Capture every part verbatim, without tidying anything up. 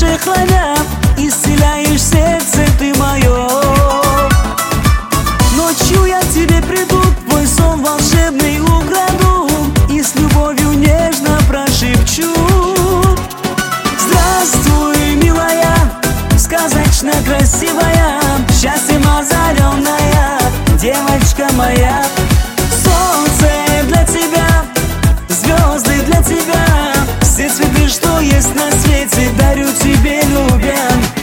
душе храня, исцеляешь сердце ты мое. Ночью я к тебе приду, твой сон волшебный украду и с любовью нежно прошепчу. Здравствуй, милая, сказочно красивая, счастьем озаренная девочка моя. Солнце для тебя, звезды для тебя, все цветы, что есть на свете, дарю тебе, любя.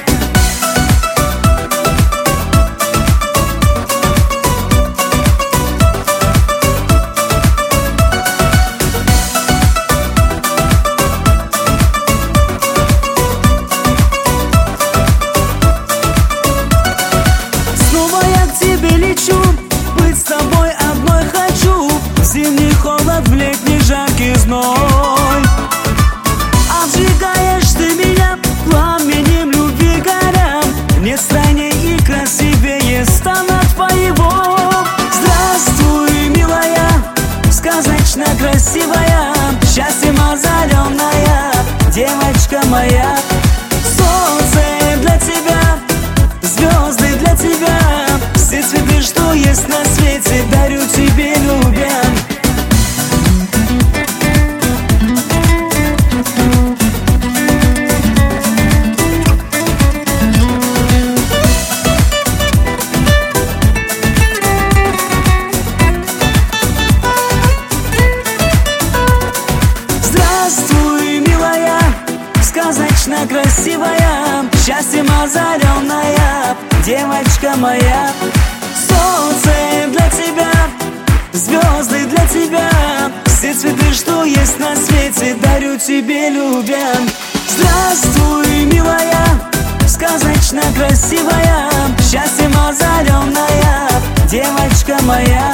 Быть с тобой одной хочу, в зимний холод, в летний жаркий зной. Обжигаешь ты меня пламенем любви горя, нет стране и красивее стана твоего. Здравствуй, милая, сказочно красивая, счастьем озаренная девочка моя. Солнце для тебя, звезды для тебя, все цветы, что есть на свете, дарю тебе, любя. Здравствуй, милая, сказочно красивая, счастьем озаренная девочка моя. Солнце для тебя, звезды для тебя, все цветы, что есть на свете, дарю тебе, любя. Здравствуй, милая, сказочно красивая, счастьем озаренная девочка моя.